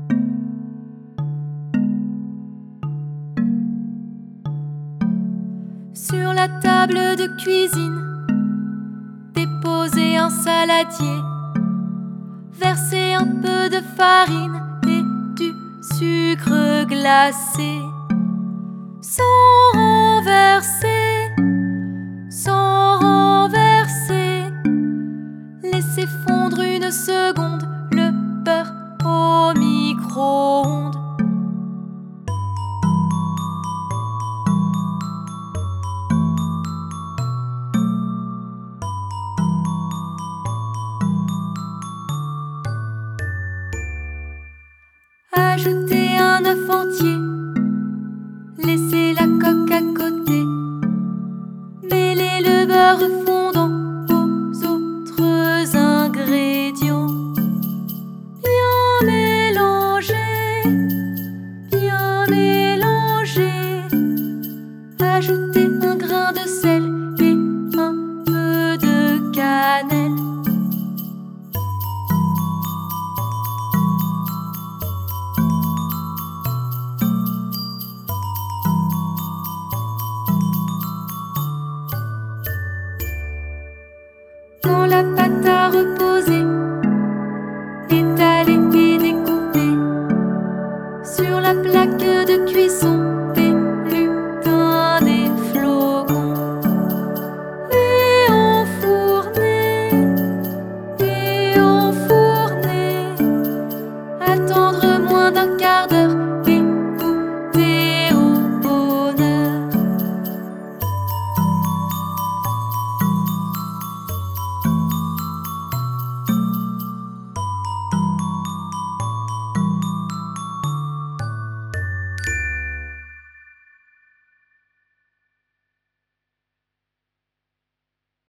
Sur la table de cuisine, déposer un saladier, verser un peu de farine et du sucre glacé. Sans renverser, sans renverser, laisser fondre une seconde le beurre au micro-ondes. Ajouter un œuf entier